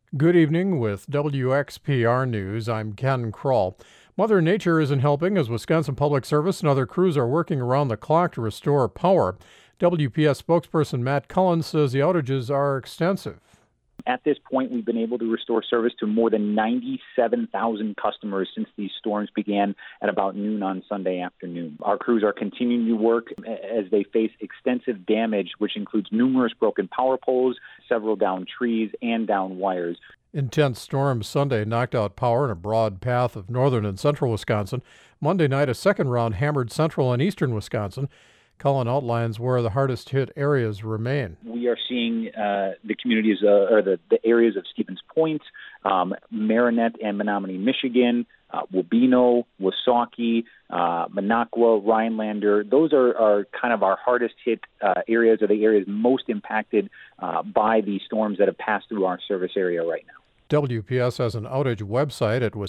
Good evening with WXPR News. I'm Ken Kroll. Mother Nature isn't helping as Wisconsin Public Service and other crews are working around the clock to restore power. WPS spokesperson Matt Cullen says the outages are extensive. At this point, we've been able to restore service to more than 97,000 customers since these storms began at about noon on Sunday afternoon. Our crews are continuing to work as they face extensive damage, which includes numerous broken power poles, several downed trees, and downed wires. Intense storms Sunday knocked out power in a broad path of northern and central Wisconsin. Monday night, a second round hammered central and eastern Wisconsin. Cullen outlines where the hardest hit areas remain. We are seeing the communities, or the areas of Stevens Point, Marinette and Menominee, Michigan, Wabeno, Wasaukie, Minocqua, Rhinelander. Those are kind of our hardest hit areas, or the areas most impacted by the storms that have passed through our service area right now. WPS has an outage website at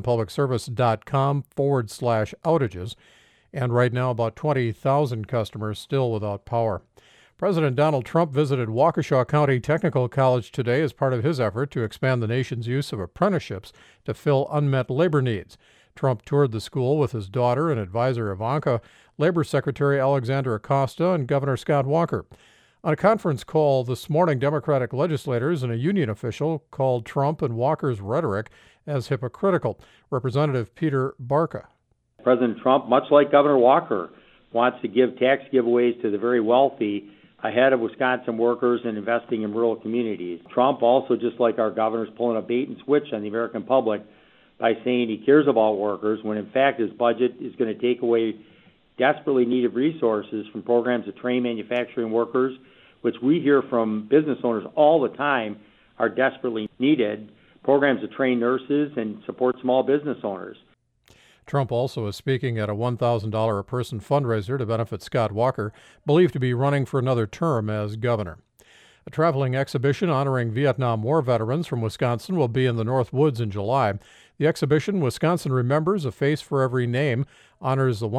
wisconsinpublicservice.com/outages. And right now, about 20,000 customers still without power. President Donald Trump visited Waukesha County Technical College today as part of his effort to expand the nation's use of apprenticeships to fill unmet labor needs. Trump toured the school with his daughter and advisor Ivanka, Labor Secretary Alexander Acosta, and Governor Scott Walker. On a conference call this morning, Democratic legislators and a union official called Trump and Walker's rhetoric as hypocritical. Representative Peter Barca. President Trump, much like Governor Walker, wants to give tax giveaways to the very wealthy ahead of Wisconsin workers and investing in rural communities. Trump also, just like our governor, is pulling a bait and switch on the American public by saying he cares about workers when in fact his budget is going to take away desperately needed resources from programs to train manufacturing workers, which we hear from business owners all the time are desperately needed, programs to train nurses and support small business owners. Trump also is speaking at a $1,000 a person fundraiser to benefit Scott Walker, believed to be running for another term as governor. A traveling exhibition honoring Vietnam War veterans from Wisconsin will be in the North Woods in July. The exhibition, Wisconsin Remembers, A Face for Every Name, honors the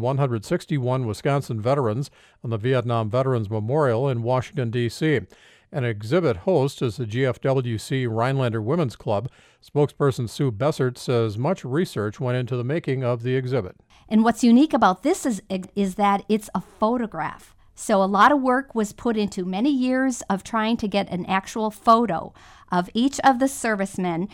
1,161 Wisconsin veterans on the Vietnam Veterans Memorial in Washington, D.C. An exhibit host is the GFWC Rhinelander Women's Club. Spokesperson Sue Bessert says much research went into the making of the exhibit. And what's unique about this is that it's a photograph. So a lot of work was put into many years of trying to get an actual photo of each of the servicemen.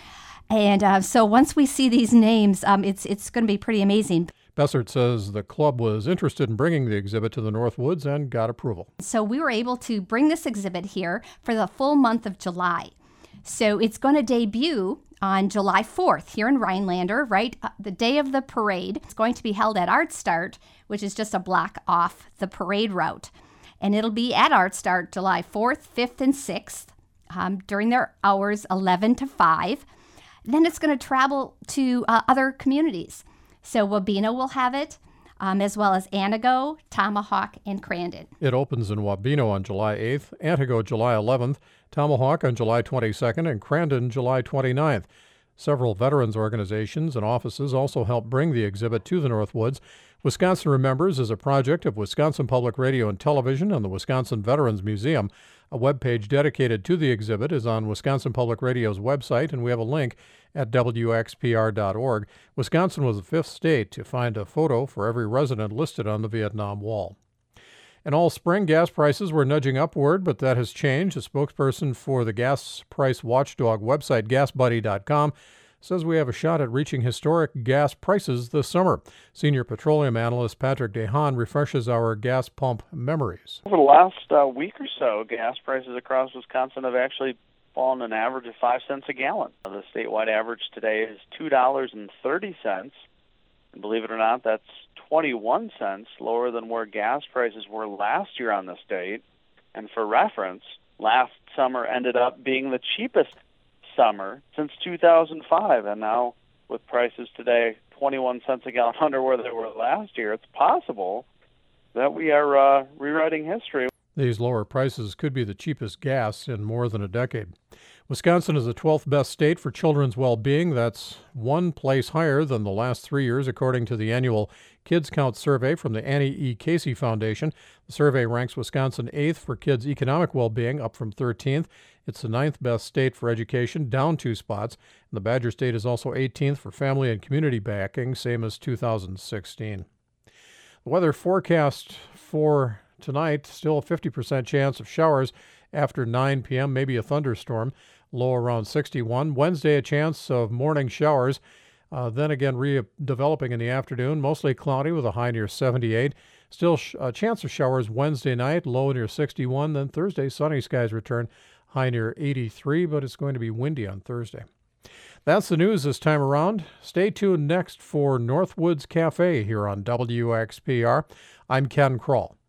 And so once we see these names, it's going to be pretty amazing. Bessert says the club was interested in bringing the exhibit to the North Woods and got approval. So we were able to bring this exhibit here for the full month of July. So it's going to debut on July 4th here in Rhinelander, right? The day of the parade. It's going to be held at Art Start, which is just a block off the parade route. And it'll be at Art Start July 4th, 5th, and 6th during their hours 11 to 5. Then it's going to travel to other communities. So Wabeno will have it, as well as Antigo, Tomahawk, and Crandon. It opens in Wabeno on July 8th, Antigo July 11th, Tomahawk on July 22nd, and Crandon July 29th. Several veterans organizations and offices also help bring the exhibit to the North Woods. Wisconsin Remembers is a project of Wisconsin Public Radio and Television and the Wisconsin Veterans Museum. A webpage dedicated to the exhibit is on Wisconsin Public Radio's website, and we have a link at WXPR.org. Wisconsin was the fifth state to find a photo for every resident listed on the Vietnam Wall. And all spring, gas prices were nudging upward, but that has changed. A spokesperson for the gas price watchdog website, GasBuddy.com, says we have a shot at reaching historic gas prices this summer. Senior petroleum analyst Patrick DeHaan refreshes our gas pump memories. Over the last week or so, gas prices across Wisconsin have actually fallen an average of 5 cents a gallon. The statewide average today is $2.30. And believe it or not, that's 21 cents lower than where gas prices were last year on this date. And for reference, last summer ended up being the cheapest summer since 2005. And now with prices today 21 cents a gallon under where they were last year, it's possible that we are rewriting history. These lower prices could be the cheapest gas in more than a decade. Wisconsin is the 12th best state for children's well-being. That's one place higher than the last 3 years, according to the annual Kids Count survey from the Annie E. Casey Foundation. The survey ranks Wisconsin 8th for kids' economic well-being, up from 13th. It's the 9th best state for education, down 2 spots. And the Badger State is also 18th for family and community backing, same as 2016. The weather forecast for tonight, still a 50% chance of showers after 9 p.m., maybe a thunderstorm, low around 61. Wednesday, a chance of morning showers, then again redeveloping in the afternoon, mostly cloudy with a high near 78. Still a chance of showers Wednesday night, low near 61. Then Thursday, sunny skies return, high near 83, but it's going to be windy on Thursday. That's the news this time around. Stay tuned next for Northwoods Cafe here on WXPR. I'm Ken Kroll.